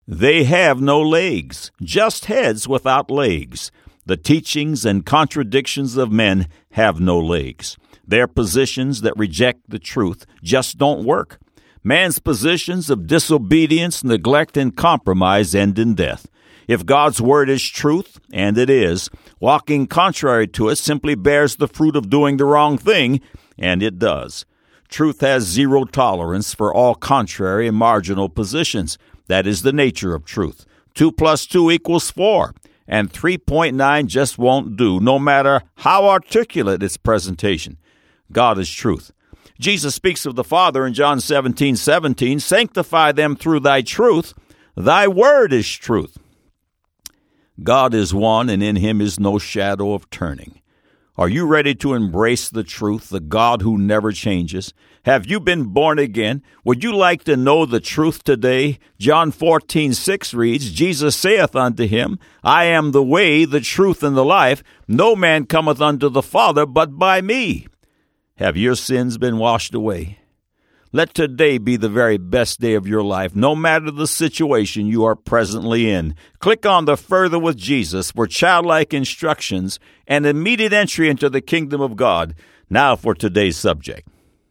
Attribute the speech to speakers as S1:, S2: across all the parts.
S1: They have no legs, just heads without legs. The teachings and contradictions of men have no legs. Their positions that reject the truth just don't work. Man's positions of disobedience, neglect, and compromise end in death. If God's word is truth, and it is, walking contrary to it simply bears the fruit of doing the wrong thing, and it does. Truth has zero tolerance for all contrary and marginal positions. That is the nature of truth. 2 + 2 = 4, and 3.9 just won't do, no matter how articulate its presentation. God is truth. Jesus speaks of the Father in John 17:17, "Sanctify them through thy truth. Thy word is truth." God is one, and in him is no shadow of turning. Are you ready to embrace the truth, the God who never changes? Have you been born again? Would you like to know the truth today? John 14:6 reads, "Jesus saith unto him, I am the way, the truth, and the life. No man cometh unto the Father but by me." Have your sins been washed away? Let today be the very best day of your life, no matter the situation you are presently in. Click on the Further with Jesus for childlike instructions and immediate entry into the kingdom of God. Now for today's subject.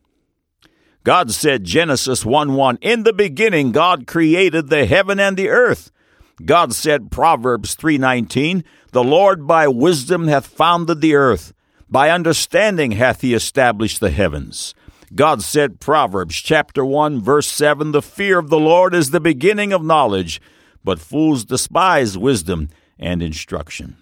S1: God said, Genesis 1:1, "In the beginning God created the heaven and the earth." God said, Proverbs 3:19, "The Lord by wisdom hath founded the earth. By understanding hath he established the heavens." God said, Proverbs chapter 1, verse 7, "The fear of the Lord is the beginning of knowledge, but fools despise wisdom and instruction."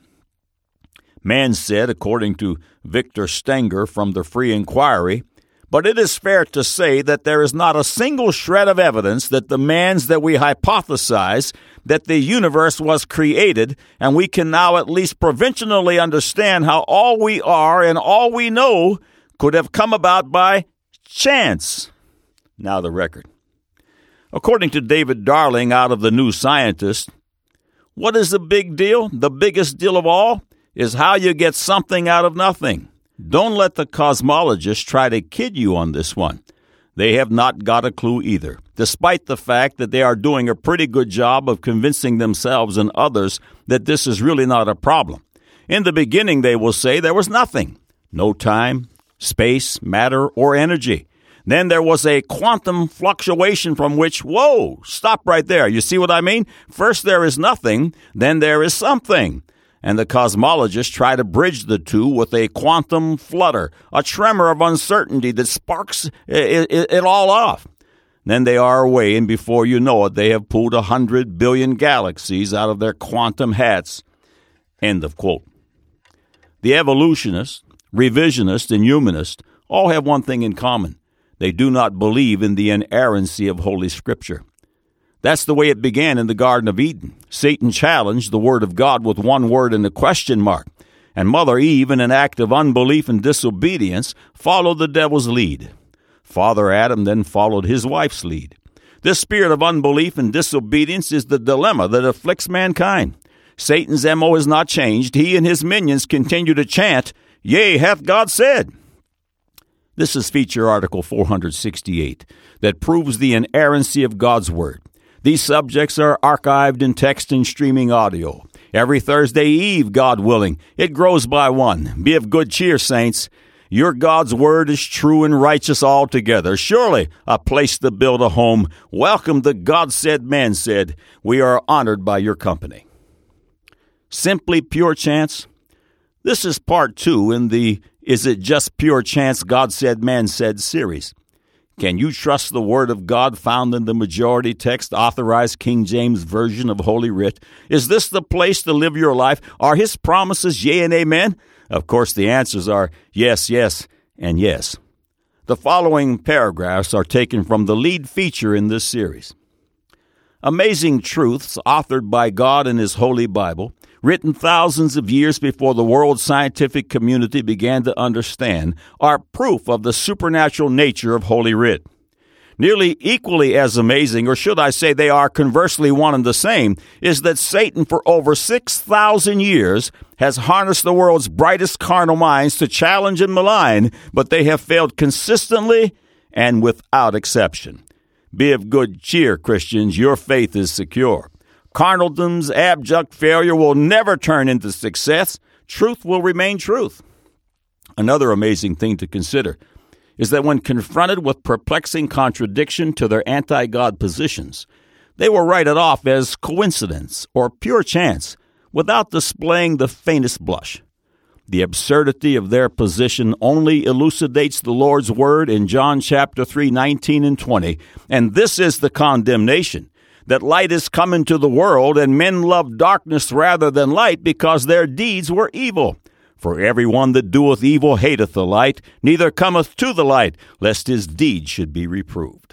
S1: Man said, according to Victor Stenger from the Free Inquiry, "But it is fair to say that there is not a single shred of evidence that demands that we hypothesize that the universe was created, and we can now at least provisionally understand how all we are and all we know could have come about by chance." Now the record. According to David Darling out of the New Scientist, what is the big deal? The biggest deal of all is how you get something out of nothing. Don't let the cosmologists try to kid you on this one. They have not got a clue either, despite the fact that they are doing a pretty good job of convincing themselves and others that this is really not a problem. In the beginning, they will say there was nothing. No time, space, matter, or energy. Then there was a quantum fluctuation from which, whoa, stop right there. You see what I mean? First there is nothing, then there is something. And the cosmologists try to bridge the two with a quantum flutter, a tremor of uncertainty that sparks it all off. Then they are away, and before you know it, they have pulled 100 billion galaxies out of their quantum hats. End of quote. The evolutionists, revisionists, and humanists all have one thing in common. They do not believe in the inerrancy of Holy Scripture. That's the way it began in the Garden of Eden. Satan challenged the Word of God with one word and a question mark. And Mother Eve, in an act of unbelief and disobedience, followed the devil's lead. Father Adam then followed his wife's lead. This spirit of unbelief and disobedience is the dilemma that afflicts mankind. Satan's MO has not changed. He and his minions continue to chant, "Yea, hath God said." This is feature article 468 that proves the inerrancy of God's Word. These subjects are archived in text and streaming audio. Every Thursday Eve, God willing, it grows by one. Be of good cheer, saints. Your God's Word is true and righteous altogether. Surely a place to build a home. Welcome to God Said, Man Said. We are honored by your company. Simply pure chance? This is part 2 in the Is It Just Pure Chance God Said, Man Said series. Can you trust the Word of God found in the majority text authorized King James Version of Holy Writ? Is this the place to live your life? Are His promises yea and amen? Of course, the answers are yes, yes, and yes. The following paragraphs are taken from the lead feature in this series. Amazing Truths, authored by God in His Holy Bible, written thousands of years before the world scientific community began to understand, are proof of the supernatural nature of Holy Writ. Nearly equally as amazing, or should I say they are conversely one and the same, is that Satan for over 6,000 years has harnessed the world's brightest carnal minds to challenge and malign, but they have failed consistently and without exception. Be of good cheer, Christians, your faith is secure. Carnaldom's abject failure will never turn into success. Truth will remain truth. Another amazing thing to consider is that when confronted with perplexing contradiction to their anti-God positions, they will write it off as coincidence or pure chance without displaying the faintest blush. The absurdity of their position only elucidates the Lord's word in John chapter 3, 19 and 20. And this is the condemnation, that light is come into the world, and men love darkness rather than light, because their deeds were evil. For every one that doeth evil hateth the light, neither cometh to the light, lest his deeds should be reproved.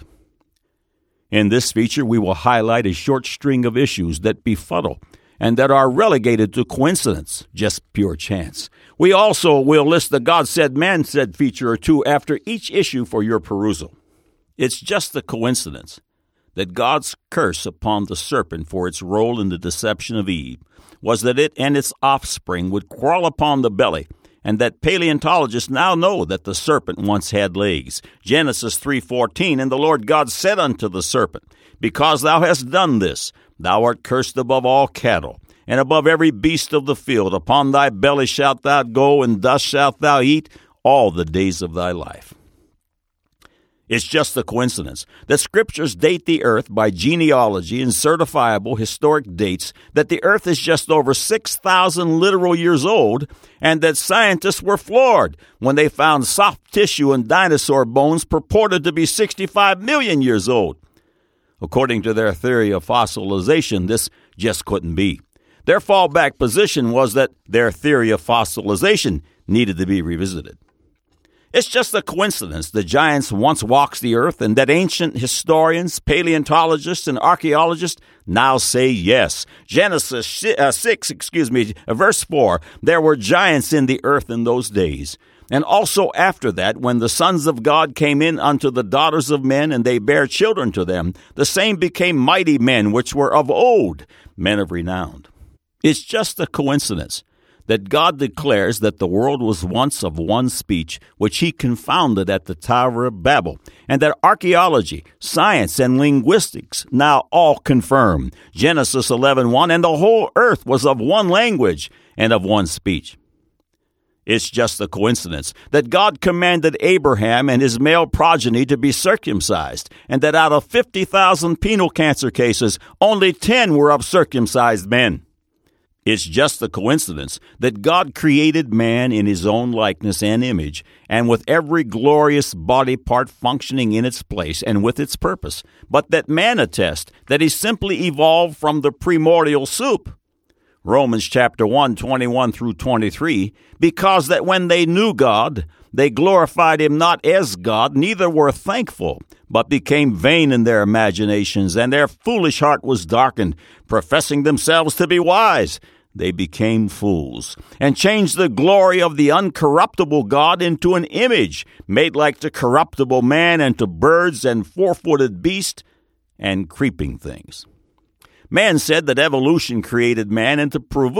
S1: In this feature, we will highlight a short string of issues that befuddle and that are relegated to coincidence, just pure chance. We also will list the God said, man said feature or two after each issue for your perusal. It's just a coincidence that God's curse upon the serpent for its role in the deception of Eve was that it and its offspring would crawl upon the belly, and that paleontologists now know that the serpent once had legs. Genesis 3:14, and the Lord God said unto the serpent, because thou hast done this, thou art cursed above all cattle, and above every beast of the field. Upon thy belly shalt thou go, and dust shalt thou eat all the days of thy life. It's just a coincidence that scriptures date the earth by genealogy and certifiable historic dates, that the earth is just over 6,000 literal years old, and that scientists were floored when they found soft tissue in dinosaur bones purported to be 65 million years old. According to their theory of fossilization, this just couldn't be. Their fallback position was that their theory of fossilization needed to be revisited. It's just a coincidence the giants once walked the earth, and that ancient historians, paleontologists, and archaeologists now say yes. Genesis 6, verse 4, there were giants in the earth in those days. And also after that, when the sons of God came in unto the daughters of men, and they bare children to them, the same became mighty men, which were of old, men of renown. It's just a coincidence that God declares that the world was once of one speech, which he confounded at the Tower of Babel, and that archaeology, science, and linguistics now all confirm. Genesis 11:1, and the whole earth was of one language and of one speech. It's just a coincidence that God commanded Abraham and his male progeny to be circumcised, and that out of 50,000 penile cancer cases, only 10 were of circumcised men. It's just a coincidence that God created man in his own likeness and image, and with every glorious body part functioning in its place and with its purpose, but that man attests that he simply evolved from the primordial soup. Romans chapter 1, 21 through 23, because that when they knew God, they glorified him not as God, neither were thankful, but became vain in their imaginations, and their foolish heart was darkened. Professing themselves to be wise, they became fools, and changed the glory of the uncorruptible God into an image made like the corruptible man, and to birds and four-footed beasts and creeping things. Man said that evolution created man, and to prove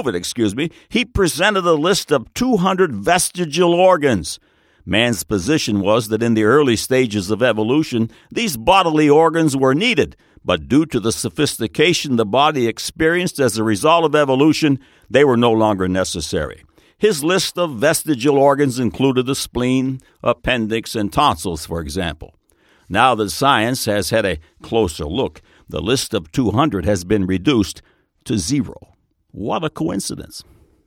S1: it, he presented a list of 200 vestigial organs. Man's position was that in the early stages of evolution, these bodily organs were needed, but due to the sophistication the body experienced as a result of evolution, they were no longer necessary. His list of vestigial organs included the spleen, appendix, and tonsils, for example. Now that science has had a closer look, the list of 200 has been reduced to 0. What a coincidence.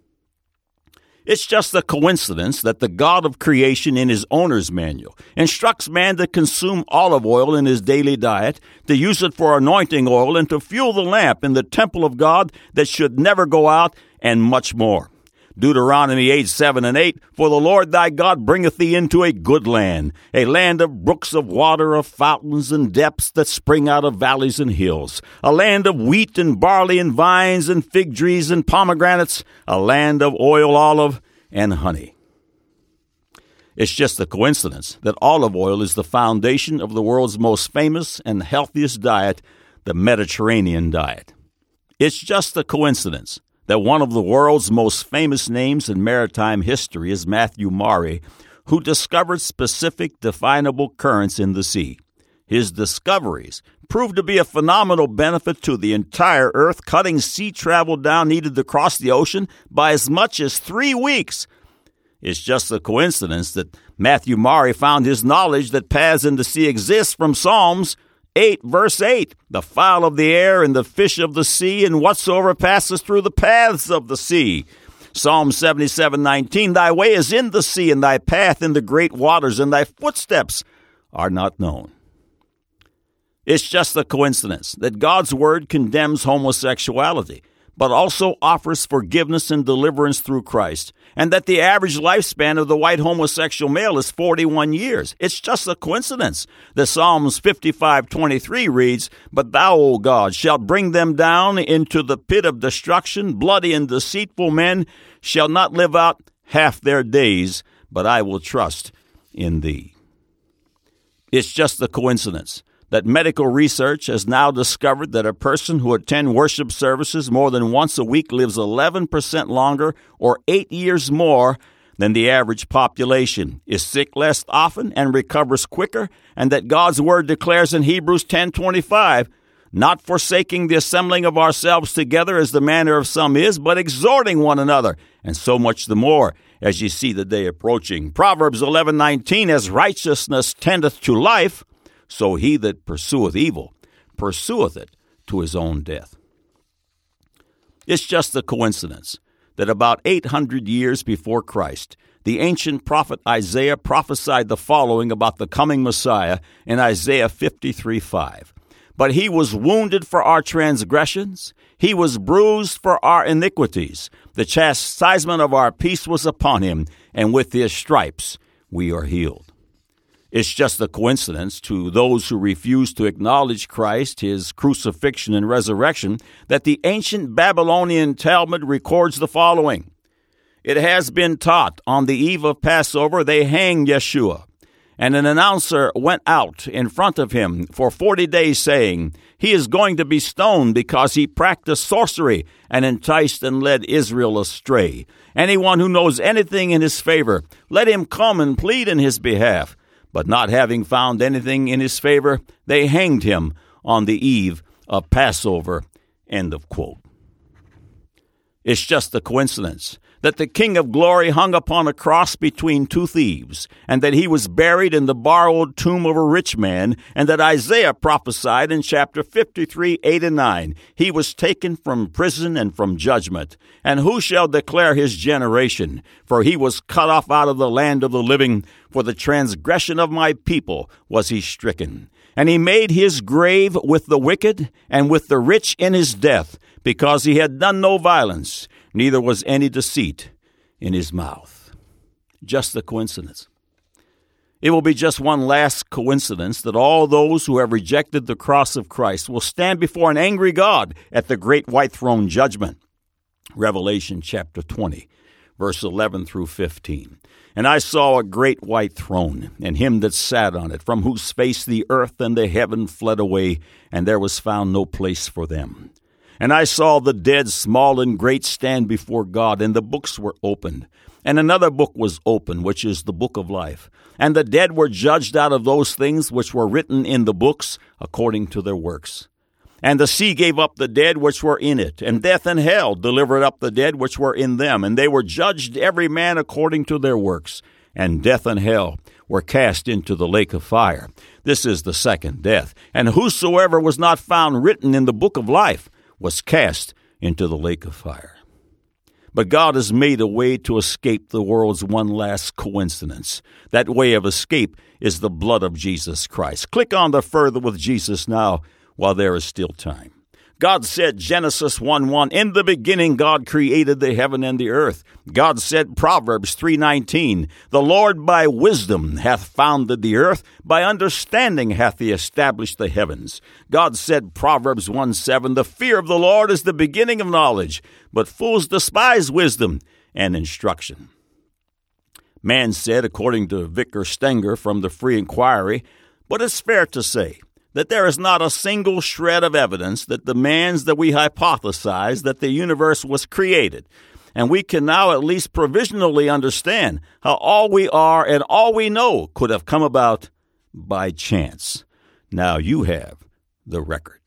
S1: It's just a coincidence that the God of creation in his owner's manual instructs man to consume olive oil in his daily diet, to use it for anointing oil, and to fuel the lamp in the temple of God that should never go out, and much more. Deuteronomy 8, 7 and 8, for the Lord thy God bringeth thee into a good land, a land of brooks of water, of fountains and depths that spring out of valleys and hills, a land of wheat and barley and vines and fig trees and pomegranates, a land of oil, olive, and honey. It's just a coincidence that olive oil is the foundation of the world's most famous and healthiest diet, the Mediterranean diet. It's just a coincidence that one of the world's most famous names in maritime history is Matthew Maury, who discovered specific definable currents in the sea. His discoveries proved to be a phenomenal benefit to the entire earth, cutting sea travel down needed to cross the ocean by as much as 3 weeks. It's just a coincidence that Matthew Maury found his knowledge that paths in the sea exist from Psalms 8, verse 8, the fowl of the air and the fish of the sea and whatsoever passes through the paths of the sea. Psalm 77:19, thy way is in the sea and thy path in the great waters and thy footsteps are not known. It's just a coincidence that God's word condemns homosexuality, but also offers forgiveness and deliverance through Christ, and that the average lifespan of the white homosexual male is 41 years. It's just a coincidence that Psalms 55:23 reads, but thou, O God, shalt bring them down into the pit of destruction. Bloody and deceitful men shall not live out half their days, but I will trust in thee. It's just a coincidence that medical research has now discovered that a person who attends worship services more than once a week lives 11% longer or 8 years more than the average population, is sick less often and recovers quicker, and that God's word declares in Hebrews 10:25, not forsaking the assembling of ourselves together as the manner of some is, but exhorting one another, and so much the more as ye see the day approaching. Proverbs 11:19, as righteousness tendeth to life, so he that pursueth evil pursueth it to his own death. It's just a coincidence that about 800 years before Christ, the ancient prophet Isaiah prophesied the following about the coming Messiah in Isaiah 53:5. But he was wounded for our transgressions, he was bruised for our iniquities. The chastisement of our peace was upon him, and with his stripes we are healed. It's just a coincidence to those who refuse to acknowledge Christ, his crucifixion and resurrection, that the ancient Babylonian Talmud records the following. It has been taught on the eve of Passover they hanged Yeshua, and an announcer went out in front of him for 40 days saying, he is going to be stoned because he practiced sorcery and enticed and led Israel astray. Anyone who knows anything in his favor, let him come and plead in his behalf. But not having found anything in his favor, they hanged him on the eve of Passover. End of quote. It's just a coincidence that the King of Glory hung upon a cross between two thieves, and that he was buried in the borrowed tomb of a rich man, and that Isaiah prophesied in chapter 53, 8 and 9, he was taken from prison and from judgment. And who shall declare his generation? For he was cut off out of the land of the living. For the transgression of my people was he stricken. And he made his grave with the wicked and with the rich in his death, because he had done no violence, neither was any deceit in his mouth. Just a coincidence. It will be just one last coincidence that all those who have rejected the cross of Christ will stand before an angry God at the great white throne judgment. Revelation chapter 20, verse 11 through 15. And I saw a great white throne, and him that sat on it, from whose face the earth and the heaven fled away, and there was found no place for them. And I saw the dead, small and great, stand before God, and the books were opened. And another book was opened, which is the book of life. And the dead were judged out of those things which were written in the books according to their works. And the sea gave up the dead which were in it, and death and hell delivered up the dead which were in them. And they were judged every man according to their works. And death and hell were cast into the lake of fire. This is the second death. And whosoever was not found written in the book of life was cast into the lake of fire. But God has made a way to escape the world's one last coincidence. That way of escape is the blood of Jesus Christ. Click on the Further with Jesus now while there is still time. God said, Genesis 1:1, in the beginning God created the heaven and the earth. God said, Proverbs 3:19, the Lord by wisdom hath founded the earth, by understanding hath he established the heavens. God said, Proverbs 1:7, the fear of the Lord is the beginning of knowledge, but fools despise wisdom and instruction. Man said, according to Vicar Stenger from the Free Inquiry, but it's fair to say that there is not a single shred of evidence that demands that we hypothesize that the universe was created, and we can now at least provisionally understand how all we are and all we know could have come about by chance. Now you have the record.